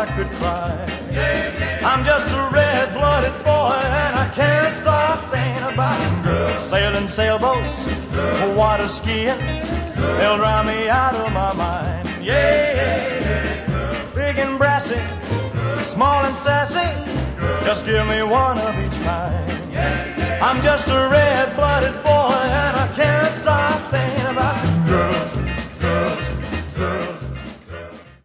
I could cry. I'm just a red-blooded boy, and I can't stop thinking about them girls. Sailing sailboats, water skiing, they'll drown me out of my mind. Big and brassy, small and sassy, just give me one of each kind. I'm just a red-blooded boy,